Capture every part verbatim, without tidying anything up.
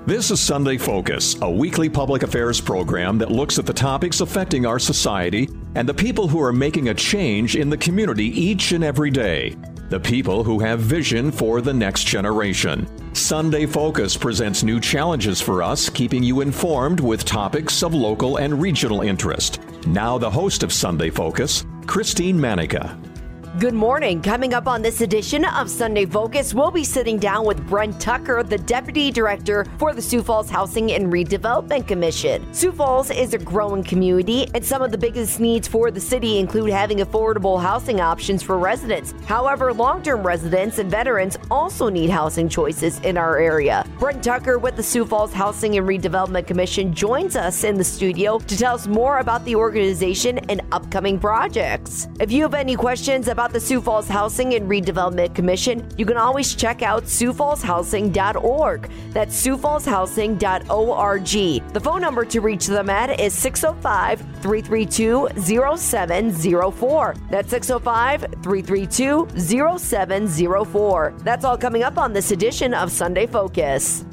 This is Sunday Focus, a weekly public affairs program that looks at the topics affecting our society and the people who are making a change in the community each and every day. The people who have vision for the next generation. Sunday Focus presents new challenges for us, keeping you informed with topics of local and regional interest. Now the host of Sunday Focus, Christine Manica. Good morning. Coming up on this edition of Sunday Focus, we'll be sitting down with Brent Tucker, the Deputy Director for the Sioux Falls Housing and Redevelopment Commission. Sioux Falls is a growing community, and some of the biggest needs for the city include having affordable housing options for residents. However, long-term residents and veterans also need housing choices in our area. Brent Tucker with the Sioux Falls Housing and Redevelopment Commission joins us in the studio to tell us more about the organization and upcoming projects. If you have any questions about About the Sioux Falls Housing and Redevelopment Commission, you can always check out sioux falls housing dot org. That's sioux falls housing dot org. The phone number to reach them at is six oh five, three three two, oh seven oh four. That's six oh five, three three two, oh seven oh four. That's all coming up on this edition of Sunday Focus.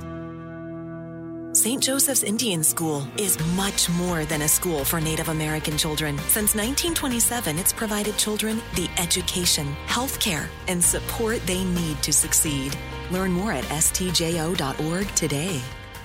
Saint Joseph's Indian School is much more than a school for Native American children. Since nineteen twenty-seven, it's provided children the education, health care, and support they need to succeed. Learn more at s t j o dot org today.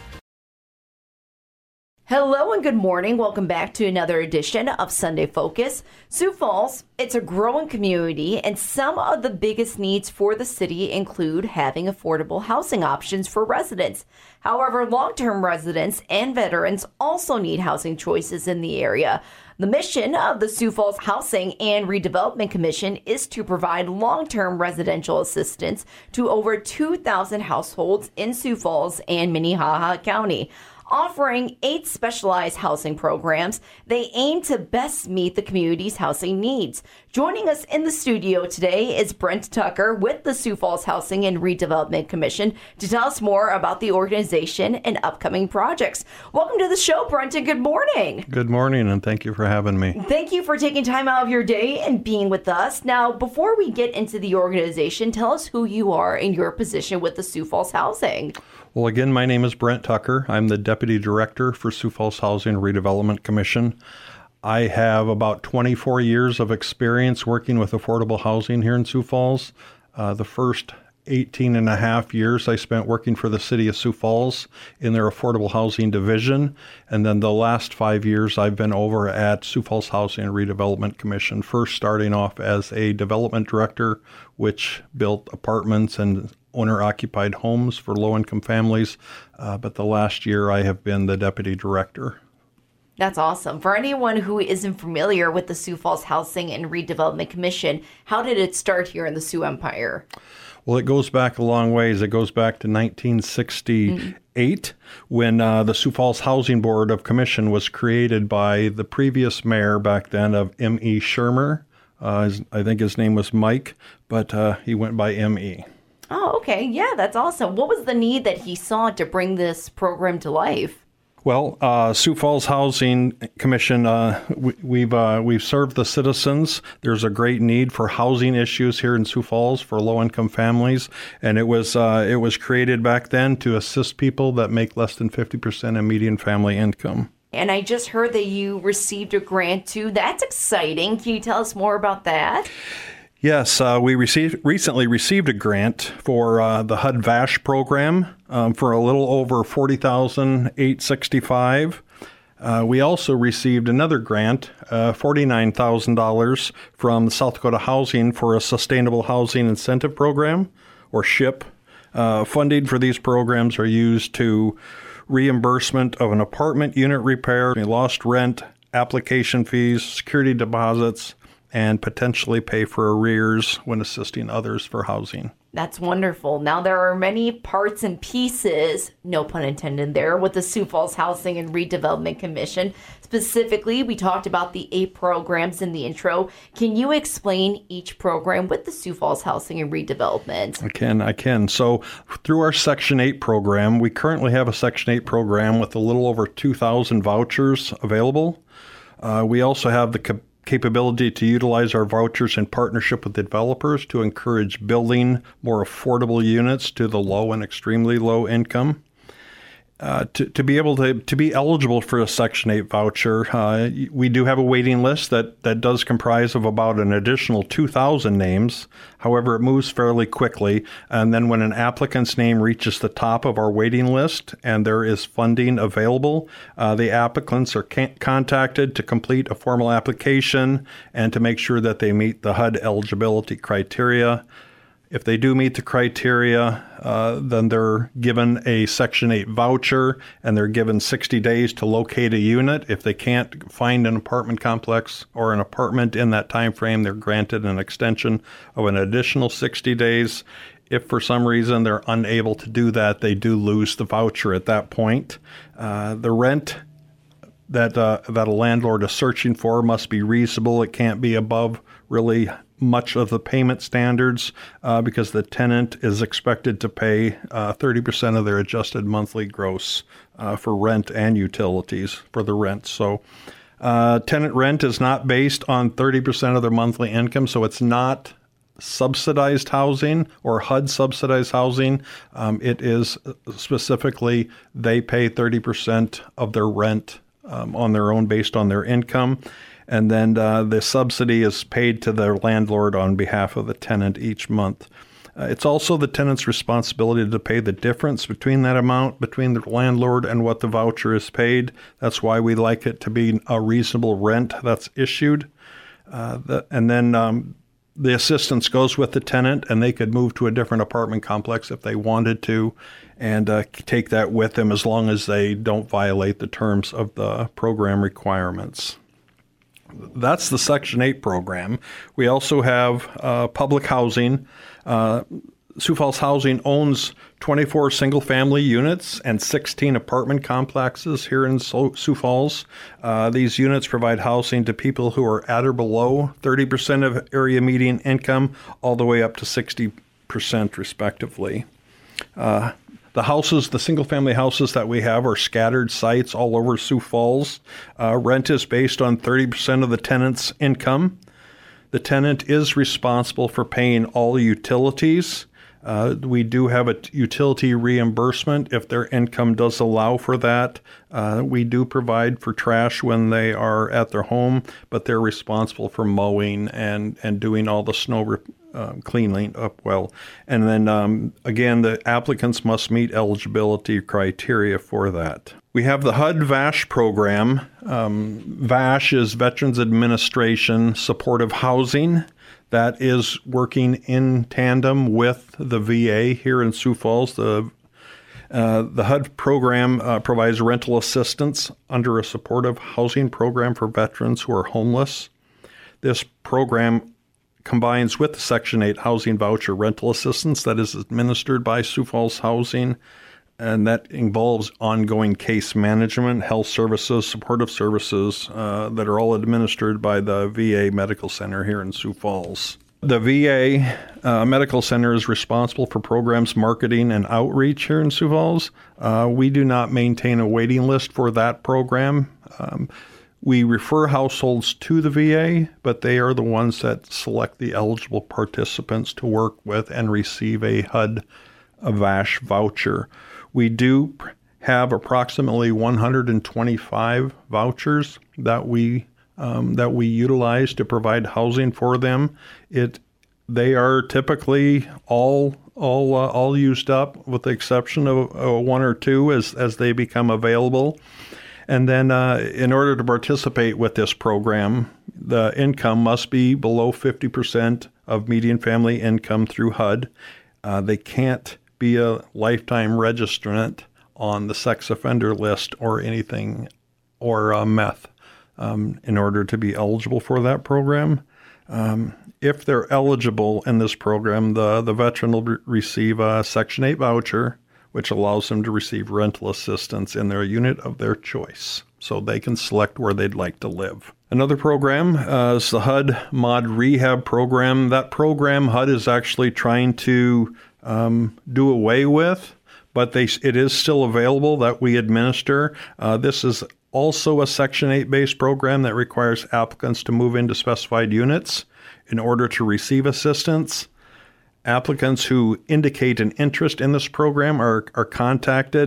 Hello and good morning. Welcome back to another edition of Sunday Focus. Sioux Falls, it's a growing community, and some of the biggest needs for the city include having affordable housing options for residents. However, long-term residents and veterans also need housing choices in the area. The mission of the Sioux Falls Housing and Redevelopment Commission is to provide long-term residential assistance to over two thousand households in Sioux Falls and Minnehaha County. Offering eight specialized housing programs, they aim to best meet the community's housing needs. Joining us in the studio today is Brent Tucker with the Sioux Falls Housing and Redevelopment Commission to tell us more about the organization and upcoming projects. Welcome to the show, Brent, and good morning. Good morning, and thank you for having me. Thank you for taking time out of your day and being with us. Now, before we get into the organization, tell us who you are and your position with the Sioux Falls Housing. Well, again, my name is Brent Tucker. I'm the Deputy Director for Sioux Falls Housing and Redevelopment Commission. I have about twenty-four years of experience working with affordable housing here in Sioux Falls. Uh, the first eighteen and a half years I spent working for the City of Sioux Falls in their affordable housing division. And then the last five years I've been over at Sioux Falls Housing and Redevelopment Commission, first starting off as a development director, which built apartments and owner-occupied homes for low-income families, uh, but the last year I have been the deputy director. That's awesome. For anyone who isn't familiar with the Sioux Falls Housing and Redevelopment Commission, how did it start here in the Sioux Empire? Well, it goes back a long ways. It goes back to nineteen sixty-eight mm-hmm. when uh, the Sioux Falls Housing Board of Commission was created by the previous mayor back then of M E Shermer. Uh, his, I think his name was Mike, but uh, he went by M E Oh, okay. Yeah, that's awesome. What was the need that he saw to bring this program to life? Well, uh, Sioux Falls Housing Commission, uh, we, we've uh, we've served the citizens. There's a great need for housing issues here in Sioux Falls for low-income families, and it was uh, it was created back then to assist people that make less than fifty percent of median family income. And I just heard that you received a grant too. That's exciting. Can you tell us more about that? Yes, uh, we received recently received a grant for uh, the H U D V A S H program um, for a little over forty thousand eight hundred sixty-five dollars. Uh, we also received another grant, uh, forty-nine thousand dollars from South Dakota Housing for a Sustainable Housing Incentive Program, or SHIP. Uh, funding for these programs are used to reimbursement of an apartment unit repair, lost rent, application fees, security deposits, and potentially pay for arrears when assisting others for housing. That's wonderful. Now, there are many parts and pieces, no pun intended there, with the Sioux Falls Housing and Redevelopment Commission. Specifically, we talked about the eight programs in the intro. Can you explain each program with the Sioux Falls Housing and Redevelopment? I can, I can. So through our Section eight program, we currently have a Section eight program with a little over two thousand vouchers available. Uh, we also have the cap- capability to utilize our vouchers in partnership with developers to encourage building more affordable units to the low and extremely low income. Uh, to, to be able to, to be eligible for a Section eight voucher, uh, we do have a waiting list that, that does comprise of about an additional two thousand names. However, it moves fairly quickly. And then when an applicant's name reaches the top of our waiting list and there is funding available, uh, the applicants are can- contacted to complete a formal application and to make sure that they meet the H U D eligibility criteria. If they do meet the criteria, uh, then they're given a Section eight voucher, and they're given sixty days to locate a unit. If they can't find an apartment complex or an apartment in that time frame, they're granted an extension of an additional sixty days. If for some reason they're unable to do that, they do lose the voucher at that point. Uh, the rent that uh, that a landlord is searching for must be reasonable. It can't be above really much of the payment standards uh, because the tenant is expected to pay uh, thirty percent of their adjusted monthly gross uh, for rent and utilities for the rent. So uh, tenant rent is not based on thirty percent of their monthly income, so it's not subsidized housing or H U D subsidized housing. Um, it is specifically they pay thirty percent of their rent um, on their own based on their income. And then uh, the subsidy is paid to the landlord on behalf of the tenant each month. Uh, it's also the tenant's responsibility to pay the difference between that amount between the landlord and what the voucher is paid. That's why we like it to be a reasonable rent that's issued. Uh, the, and then um, the assistance goes with the tenant, and they could move to a different apartment complex if they wanted to and uh, take that with them as long as they don't violate the terms of the program requirements. That's the Section eight program. We also have uh, public housing. Uh, Sioux Falls Housing owns twenty-four single-family units and sixteen apartment complexes here in Sioux Falls. Uh, these units provide housing to people who are at or below thirty percent of area median income, all the way up to sixty percent respectively. Uh, The houses, the single-family houses that we have are scattered sites all over Sioux Falls. Uh, rent is based on thirty percent of the tenant's income. The tenant is responsible for paying all the utilities. Uh, we do have a t- utility reimbursement if their income does allow for that. Uh, we do provide for trash when they are at their home, but they're responsible for mowing and, and doing all the snow re- uh, cleaning up well. And then, um, again, the applicants must meet eligibility criteria for that. We have the H U D V A S H program. Um, V A S H is Veterans Administration Supportive Housing. That is working in tandem with the V A here in Sioux Falls. The uh, the H U D program uh, provides rental assistance under a supportive housing program for veterans who are homeless. This program combines with the Section eight housing voucher rental assistance that is administered by Sioux Falls Housing, and that involves ongoing case management, health services, supportive services uh, that are all administered by the V A Medical Center here in Sioux Falls. The V A uh, Medical Center is responsible for programs, marketing, and outreach here in Sioux Falls. Uh, we do not maintain a waiting list for that program. Um, we refer households to the V A, but they are the ones that select the eligible participants to work with and receive a H U D a V A S H voucher. We do have approximately one hundred twenty-five vouchers that we um, that we utilize to provide housing for them. It they are typically all all uh, all used up, with the exception of uh, one or two as as they become available. And then, uh, in order to participate with this program, the income must be below fifty percent of median family income through H U D. Uh, they can't be a lifetime registrant on the sex offender list or anything, or uh, meth, um, in order to be eligible for that program. Um, if they're eligible in this program, the, the veteran will re- receive a Section eight voucher, which allows them to receive rental assistance in their unit of their choice, so they can select where they'd like to live. Another program uh, is the H U D Mod Rehab program. That program H U D is actually trying to um, do away with, but they it is still available that we administer. Uh, this is also a Section eight based program that requires applicants to move into specified units in order to receive assistance. Applicants who indicate an interest in this program are, are contacted,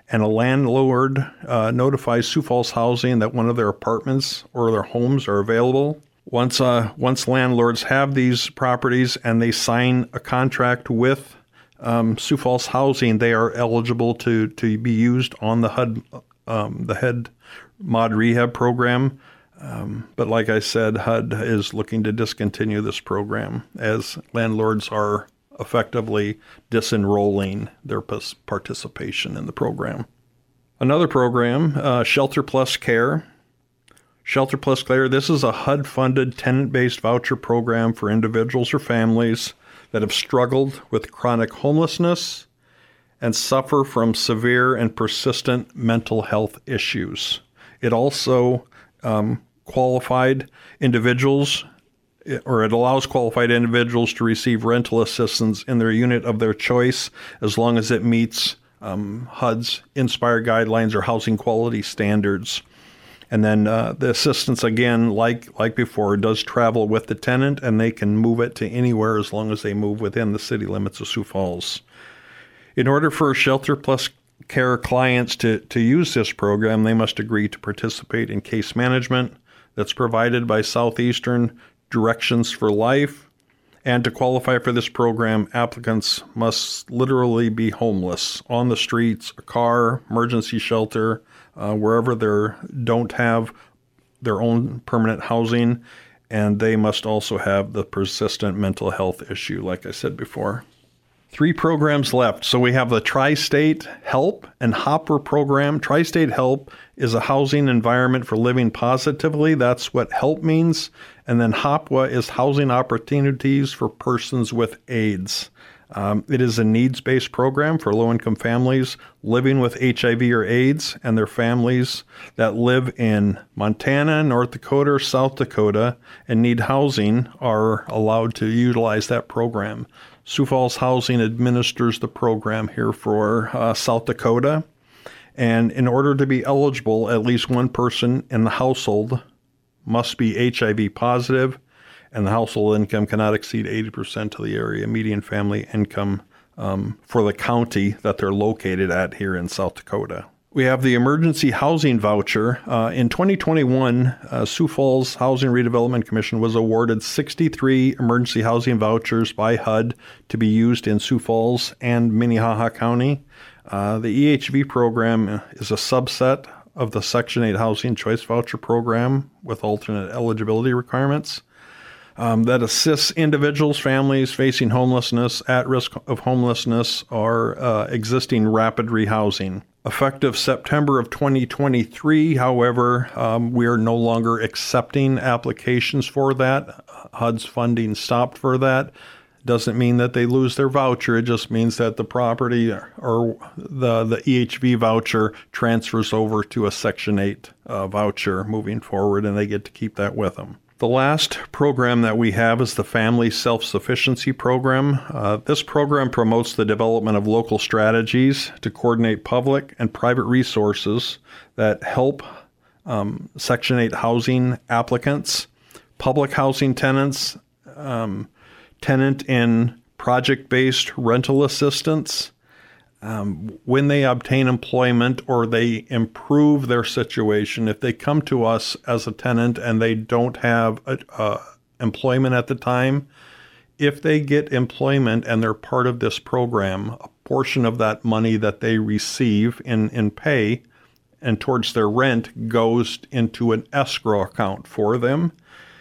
and a landlord uh, notifies Sioux Falls Housing that one of their apartments or their homes are available. Once uh, once landlords have these properties and they sign a contract with um, Sioux Falls Housing, they are eligible to to be used on the H U D um, the H U D Mod Rehab program. Um, but like I said, H U D is looking to discontinue this program as landlords are effectively disenrolling their participation in the program. Another program, uh, Shelter Plus Care. Shelter Plus Care, this is a H U D-funded tenant-based voucher program for individuals or families that have struggled with chronic homelessness and suffer from severe and persistent mental health issues. It also um, qualified individuals, or it allows qualified individuals to receive rental assistance in their unit of their choice as long as it meets um, H U D's Inspire guidelines or housing quality standards. And then uh, the assistance, again, like like before, does travel with the tenant, and they can move it to anywhere as long as they move within the city limits of Sioux Falls. In order for Shelter Plus Care clients to, to use this program, they must agree to participate in case management that's provided by Southeastern Directions for Life. And to qualify for this program, applicants must literally be homeless on the streets, a car, emergency shelter, uh, wherever they don't have their own permanent housing, and they must also have the persistent mental health issue, like I said before. Three programs left. So we have the Tri-State HELP and Hopper program. Tri-State HELP is a housing environment for living positively. That's what HELP means. And then HOPWA is housing opportunities for persons with AIDS. Um, it is a needs-based program for low-income families living with H I V or AIDS and their families that live in Montana, North Dakota, or South Dakota and need housing are allowed to utilize that program. Sioux Falls Housing administers the program here for uh, South Dakota. And in order to be eligible, at least one person in the household must be H I V positive, and the household income cannot exceed eighty percent of the area median family income um, for the county that they're located at here in South Dakota. We have the emergency housing voucher. Uh, in twenty twenty-one, uh, Sioux Falls Housing Redevelopment Commission was awarded sixty-three emergency housing vouchers by H U D to be used in Sioux Falls and Minnehaha County. Uh, the E H V program is a subset of the Section eight Housing Choice Voucher Program with alternate eligibility requirements um, that assists individuals, families facing homelessness, at risk of homelessness, or uh, existing rapid rehousing. Effective September of twenty twenty-three, however, um, we are no longer accepting applications for that. H U D's funding stopped for that. Doesn't mean that they lose their voucher. It just means that the property or the, the E H V voucher transfers over to a Section eight uh, voucher moving forward, and they get to keep that with them. The last program that we have is the Family Self-Sufficiency Program. Uh, this program promotes the development of local strategies to coordinate public and private resources that help um, Section eight housing applicants, public housing tenants, um, tenant in project-based rental assistance, um, when they obtain employment or they improve their situation. If they come to us as a tenant and they don't have a, uh, employment at the time, if they get employment and they're part of this program, a portion of that money that they receive in, in pay and towards their rent goes into an escrow account for them.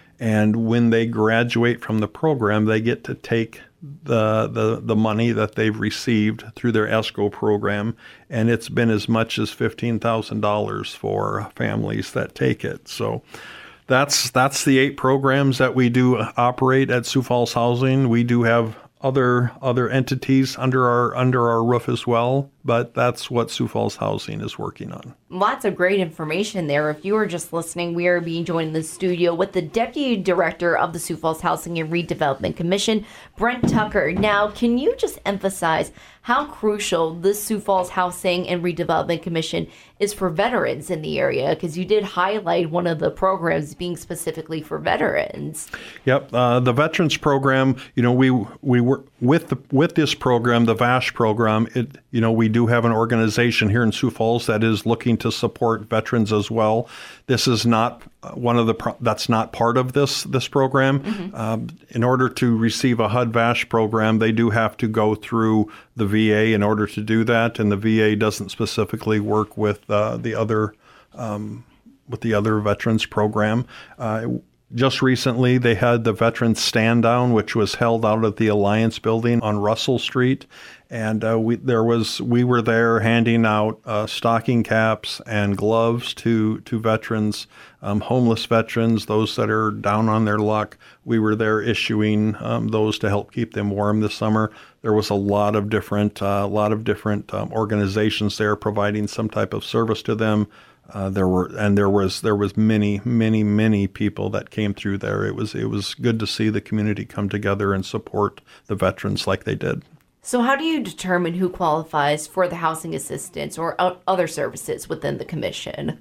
And when they graduate from the program, they get to take the, the the money that they've received through their escrow program, and it's been as much as fifteen thousand dollars for families that take it. So that's that's the eight programs that we do operate at Sioux Falls Housing. We do have other other entities under our under our roof as well, but that's what Sioux Falls Housing is working on. Lots of great information there. If you were just listening, we are being joined in the studio with the Deputy Director of the Sioux Falls Housing and Redevelopment Commission, Brent Tucker. Now, can you just emphasize how crucial the Sioux Falls Housing and Redevelopment Commission is for veterans in the area? Because you did highlight one of the programs being specifically for veterans. Yep, uh, the Veterans Program. You know, we we were with the with this program, the V A S H program. It you know, we do have an organization here in Sioux Falls that is looking to support veterans as well. This is not one of the pro- that's not part of this this program. Mm-hmm. Um, in order to receive a H U D V A S H program, they do have to go through the V A in order to do that, and the V A doesn't specifically work with uh, the other um, with the other veterans program. Uh, Just recently, they had the Veterans Stand Down, which was held out at the Alliance Building on Russell Street, and uh, we there was we were there handing out uh, stocking caps and gloves to to veterans, um, homeless veterans, those that are down on their luck. We were there issuing um, those to help keep them warm this summer. There was a lot of different a uh, lot of different um, organizations there providing some type of service to them. Uh, there were and there was there was many many many people that came through there. It was it was good to see the community come together and support the veterans like they did. So how do you determine who qualifies for the housing assistance or o- other services within the commission?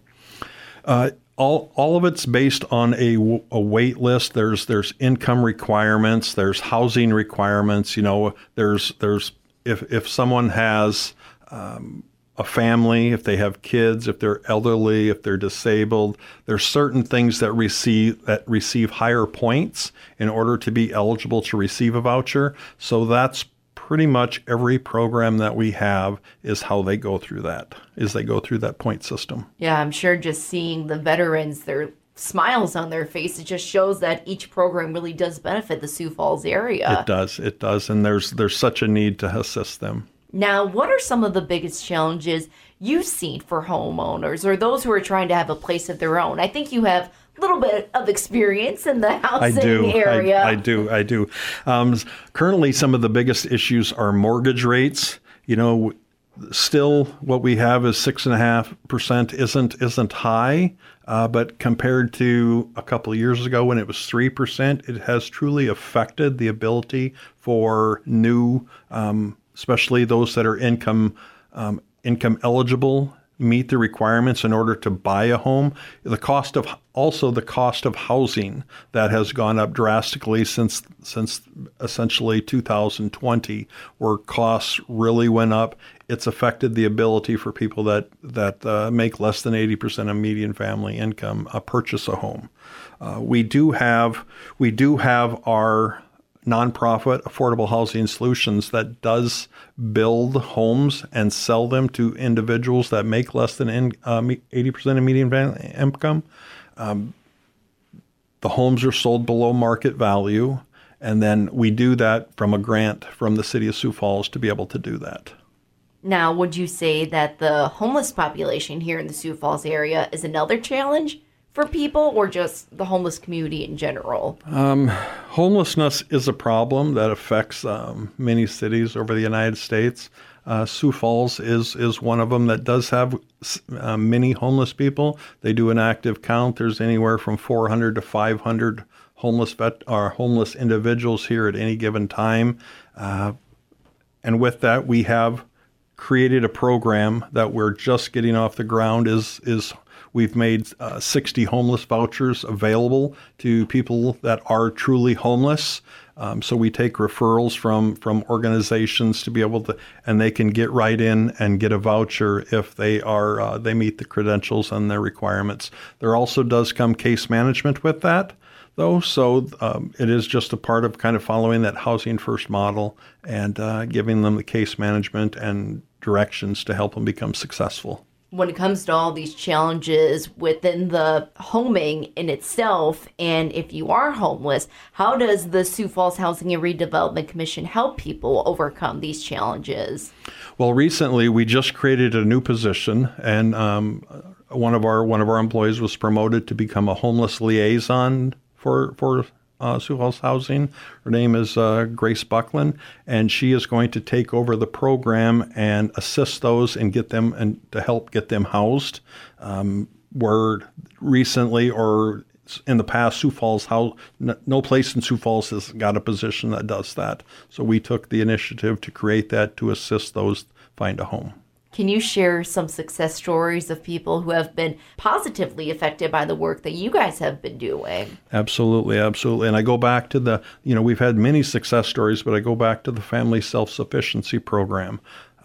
Uh, all all of it's based on a, a wait list. There's there's income requirements. There's housing requirements. You know, there's there's if if someone has um, a family, if they have kids, if they're elderly, if they're disabled, there's certain things that receive that receive higher points in order to be eligible to receive a voucher. So that's pretty much every program that we have is how they go through that, is they go through that point system. Yeah, I'm sure just seeing the veterans, their smiles on their face, it just shows that each program really does benefit the Sioux Falls area. It does, it does, and there's there's such a need to assist them. Now, what are some of the biggest challenges you've seen for homeowners or those who are trying to have a place of their own? I think you have a little bit of experience in the housing I do, area. I, I do, I do. Um, currently, some of the biggest issues are mortgage rates. You know, still what we have is six and a half percent isn't isn't high, uh, but compared to a couple of years ago when it was three percent, it has truly affected the ability for new um especially those that are income um, income eligible, meet the requirements in order to buy a home. The cost of also the cost of housing that has gone up drastically since since essentially two thousand twenty, where costs really went up. It's affected the ability for people that that uh, make less than eighty percent of median family income uh, purchase a home. Uh, we do have we do have our nonprofit Affordable Housing Solutions that does build homes and sell them to individuals that make less than in, uh, eighty percent of median income. Um, the homes are sold below market value, and then we do that from a grant from the city of Sioux Falls to be able to do that. Now, would you say that the homeless population here in the Sioux Falls area is another challenge for people, or just the homeless community in general? Um, homelessness is a problem that affects um, many cities over the United States. Uh, Sioux Falls is is one of them that does have uh, many homeless people. They do an active count. There's anywhere from four hundred to five hundred homeless vet or homeless individuals here at any given time. Uh, and with that, we have created a program that we're just getting off the ground. Is is We've made uh, sixty homeless vouchers available to people that are truly homeless. Um, so we take referrals from from organizations to be able to, and they can get right in and get a voucher if they are uh, they meet the credentials and their requirements. There also does come case management with that, though. So um, it is just a part of kind of following that housing first model and uh, giving them the case management and directions to help them become successful. When it comes to all these challenges within the homing in itself, and if you are homeless, how does the Sioux Falls Housing and Redevelopment Commission help people overcome these challenges? Well, recently we just created a new position, and um, one of our one of our employees was promoted to become a homeless liaison for for uh, Sioux Falls Housing. Her name is uh, Grace Buckland, and she is going to take over the program and assist those and get them and to help get them housed. Um, where recently or in the past, Sioux Falls House, no place in Sioux Falls has got a position that does that. So we took the initiative to create that to assist those find a home. Can you share some success stories of people who have been positively affected by the work that you guys have been doing? Absolutely, absolutely. And I go back to the, you know, we've had many success stories, but I go back to the Family Self-Sufficiency Program.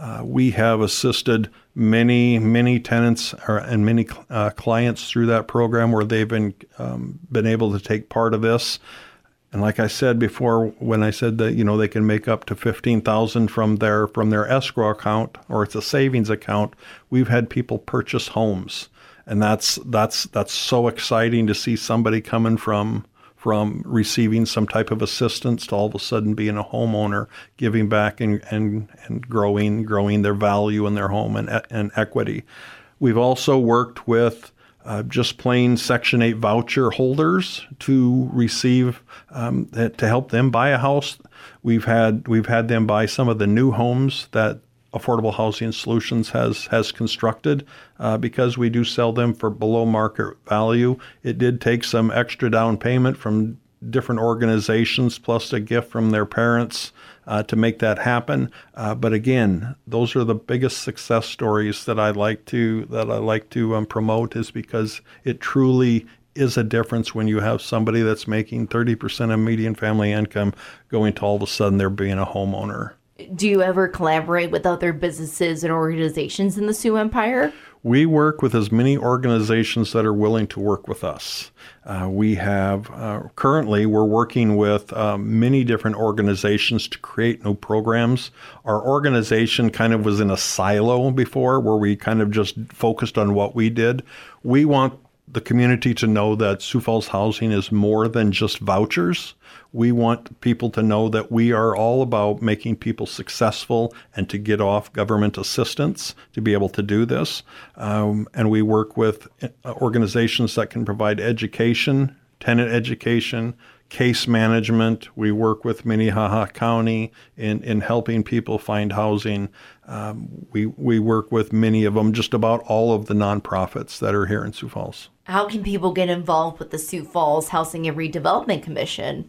Uh, we have assisted many, many tenants or, and many uh, clients through that program where they've been um, been able to take part of this. And like I said before, when I said that, you know, they can make up to fifteen thousand dollars from their from their escrow account, or it's a savings account, we've had people purchase homes. And that's that's that's so exciting to see somebody coming from from receiving some type of assistance to all of a sudden being a homeowner, giving back and and, and growing growing their value in their home and, and equity. We've also worked with uh, just plain Section eight voucher holders to receive um, to help them buy a house. We've had we've had them buy some of the new homes that Affordable Housing Solutions has has constructed uh, because we do sell them for below market value. It did take some extra down payment from different organizations plus a gift from their parents uh, to make that happen. Uh, but again, those are the biggest success stories that I like to that I like to um, promote, is because it truly is a difference when you have somebody that's making thirty percent of median family income going to all of a sudden they're being a homeowner. Do you ever collaborate with other businesses and organizations in the Sioux Empire? We work with as many organizations that are willing to work with us. Uh, we have, uh, currently, we're working with uh, many different organizations to create new programs. Our organization kind of was in a silo before, where we kind of just focused on what we did. We want the community to know that Sioux Falls Housing is more than just vouchers. We want people to know that we are all about making people successful and to get off government assistance to be able to do this. Um, and we work with organizations that can provide education, tenant education, case management. We work with Minnehaha County in, in helping people find housing. Um, we, we work with many of them, just about all of the nonprofits that are here in Sioux Falls. How can people get involved with the Sioux Falls Housing and Redevelopment Commission?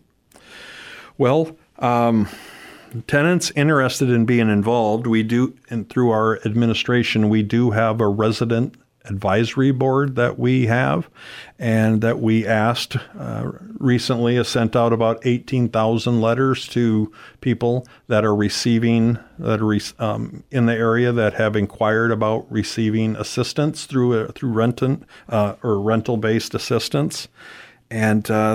Well, um, tenants interested in being involved, we do, and through our administration, we do have a resident advisory board that we have, and that we asked uh, recently, has sent out about eighteen thousand letters to people that are receiving, that are um, in the area that have inquired about receiving assistance through a, through renting uh, or rental-based assistance. And uh,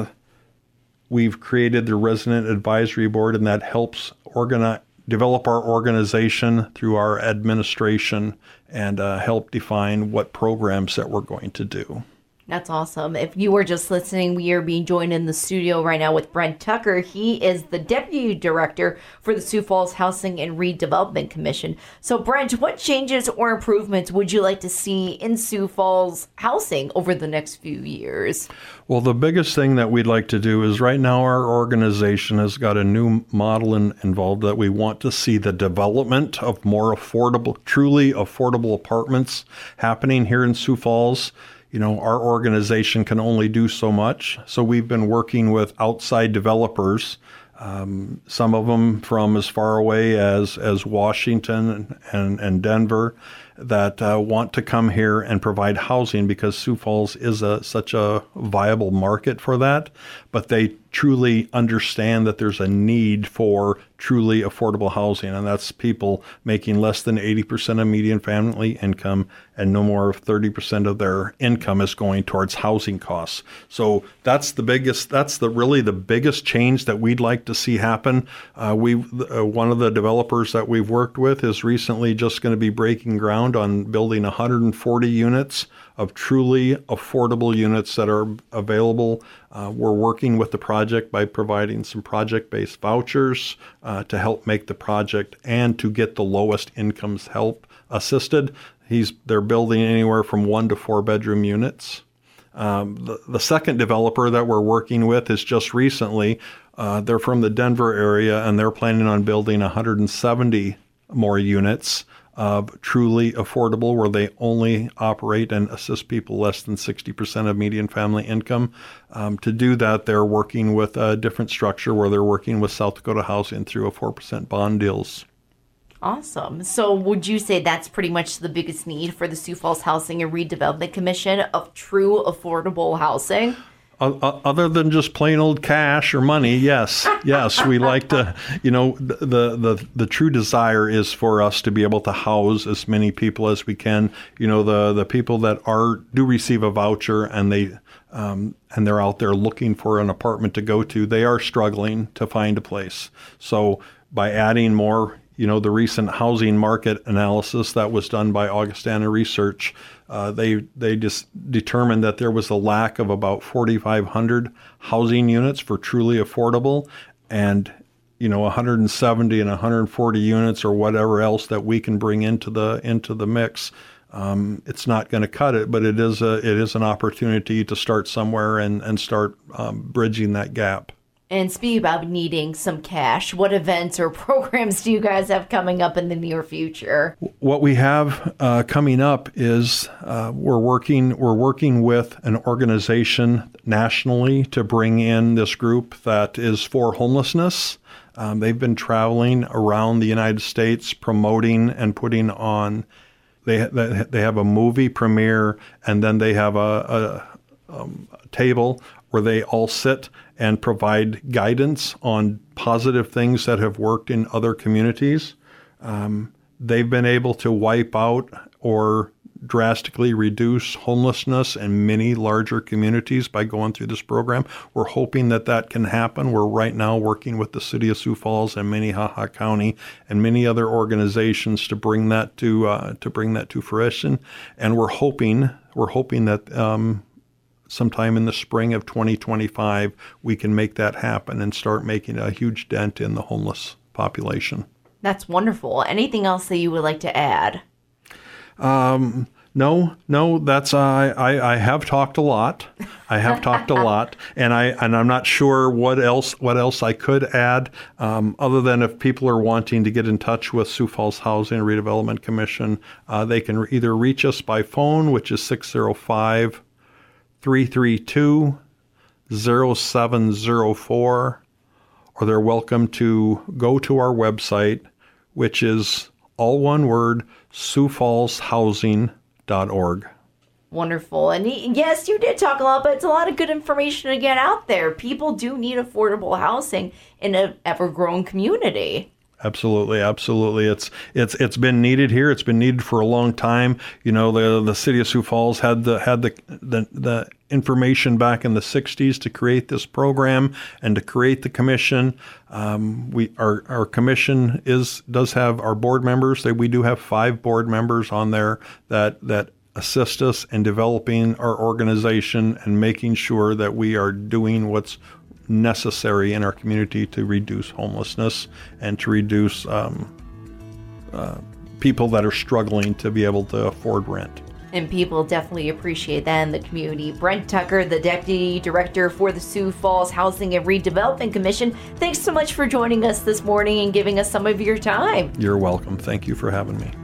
we've created the resident advisory board, and that helps organize, develop our organization through our administration and uh, help define what programs that we're going to do. That's awesome. If you were just listening, we are being joined in the studio right now with Brent Tucker. He is the Deputy Director for the Sioux Falls Housing and Redevelopment Commission. So, Brent, what changes or improvements would you like to see in Sioux Falls housing over the next few years? Well, the biggest thing that we'd like to do is right now our organization has got a new model in, involved that we want to see the development of more affordable, truly affordable apartments happening here in Sioux Falls. You know, our organization can only do so much. So we've been working with outside developers, um, some of them from as far away as, as Washington and, and Denver, that uh, want to come here and provide housing because Sioux Falls is a, such a viable market for that. But they truly understand that there's a need for truly affordable housing, and that's people making less than eighty percent of median family income, and no more of thirty percent of their income is going towards housing costs. So that's the biggest, that's the really the biggest change that we'd like to see happen. Uh, we uh, one of the developers that we've worked with is recently just going to be breaking ground on building one hundred forty units of truly affordable units that are available. Uh, we're working with the project by providing some project-based vouchers uh, to help make the project and to get the lowest incomes help assisted. He's they're building anywhere from one to four bedroom units. Um, the, the second developer that we're working with is just recently, uh, they're from the Denver area, and they're planning on building one hundred seventy more units of truly affordable, where they only operate and assist people less than sixty percent of median family income. Um, to do that, they're working with a different structure where they're working with South Dakota Housing through a four percent bond deals. Awesome. So would you say that's pretty much the biggest need for the Sioux Falls Housing and Redevelopment Commission, of true affordable housing? Other than just plain old cash or money, yes, yes, we like to, you know, the, the the true desire is for us to be able to house as many people as we can. You know, the the people that are do receive a voucher and they um, and they're out there looking for an apartment to go to, they are struggling to find a place. So by adding more, you know, the recent housing market analysis that was done by Augustana Research, uh, they they just determined that there was a lack of about forty-five hundred housing units for truly affordable, and you know, one hundred seventy and one hundred forty units or whatever else that we can bring into the into the mix. Um, it's not going to cut it, but it is a it is an opportunity to start somewhere and and start um, bridging that gap. And speaking about needing some cash, what events or programs do you guys have coming up in the near future? What we have uh, coming up is uh, we're working we're working with an organization nationally to bring in this group that is for homelessness. Um, they've been traveling around the United States promoting and putting on. They they have a movie premiere, and then they have a, a, um, a table where they all sit and provide guidance on positive things that have worked in other communities. Um, they've been able to wipe out or drastically reduce homelessness in many larger communities by going through this program. We're hoping that that can happen. We're right now working with the City of Sioux Falls and Minnehaha County and many other organizations to bring that to uh, to bring that to fruition. And we're hoping we're hoping that um, sometime in the spring of twenty twenty-five, we can make that happen and start making a huge dent in the homeless population. That's wonderful. Anything else that you would like to add? Um, no, no, that's, uh, I, I have talked a lot. I have talked a lot, and I, and I'm not sure what else, what else I could add, um, other than if people are wanting to get in touch with Sioux Falls Housing and Redevelopment Commission, uh, they can either reach us by phone, which is six oh five, three three two, oh seven oh four, or they're welcome to go to our website, which is all one word, sioux falls housing dot org. Wonderful. And yes, you did talk a lot, but it's a lot of good information to get out there. People do need affordable housing in an ever-growing community. Absolutely, absolutely. It's it's it's been needed here. It's been needed for a long time. You know, the the city of Sioux Falls had the had the the, the information back in the sixties to create this program and to create the commission. Um, we our our commission is does have our board members. They, we do have five board members on there that that assist us in developing our organization and making sure that we are doing what's necessary in our community to reduce homelessness and to reduce um, uh, people that are struggling to be able to afford rent. And people definitely appreciate that in the community. Brent Tucker, the Deputy Director for the Sioux Falls Housing and Redevelopment Commission, thanks so much for joining us this morning and giving us some of your time. You're welcome. Thank you for having me.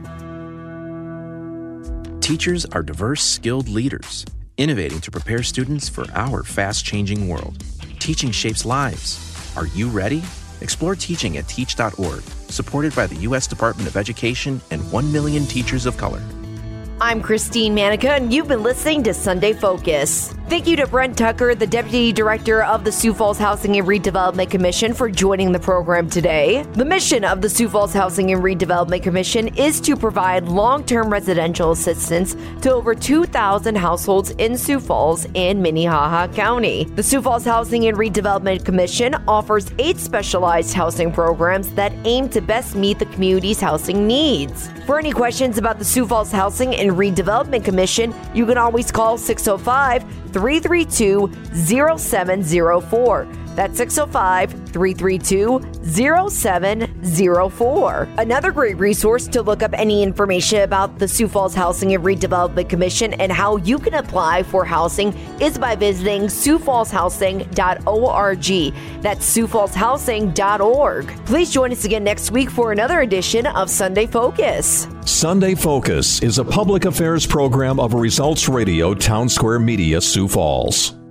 Teachers are diverse, skilled leaders, innovating to prepare students for our fast-changing world. Teaching shapes lives. Are you ready? Explore teaching at teach dot org, supported by the U S Department of Education and one million teachers of color. I'm Christine Manica, and you've been listening to Sunday Focus. Thank you to Brent Tucker, the Deputy Director of the Sioux Falls Housing and Redevelopment Commission, for joining the program today. The mission of the Sioux Falls Housing and Redevelopment Commission is to provide long-term residential assistance to over two thousand households in Sioux Falls and Minnehaha County. The Sioux Falls Housing and Redevelopment Commission offers eight specialized housing programs that aim to best meet the community's housing needs. For any questions about the Sioux Falls Housing and Redevelopment Commission, you can always call six oh five, three three two, oh seven oh four. That's six oh five, three three two, oh seven oh four. Another great resource to look up any information about the Sioux Falls Housing and Redevelopment Commission and how you can apply for housing is by visiting sioux falls housing dot org. That's sioux falls housing dot org. Please join us again next week for another edition of Sunday Focus. Sunday Focus is a public affairs program of Results Radio Town Square Media, Sioux Falls.